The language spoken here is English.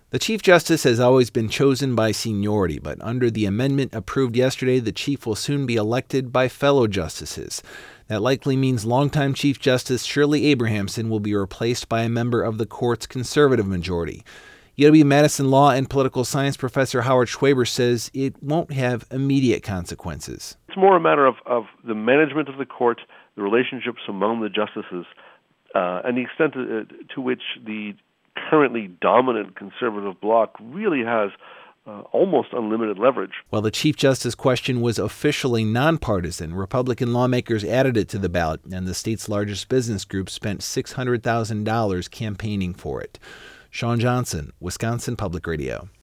The Chief Justice has always been chosen by seniority, but under the amendment approved yesterday, the Chief will soon be elected by fellow justices. That likely means longtime Chief Justice Shirley Abrahamson will be replaced by a member of the court's conservative majority. UW-Madison Law and Political Science professor Howard Schwaber says it won't have immediate consequences. It's more a matter of the management of the court, the relationships among the justices, and the extent to which the currently dominant conservative bloc really has almost unlimited leverage. While the Chief Justice question was officially nonpartisan, Republican lawmakers added it to the ballot, and the state's largest business group spent $600,000 campaigning for it. Sean Johnson, Wisconsin Public Radio.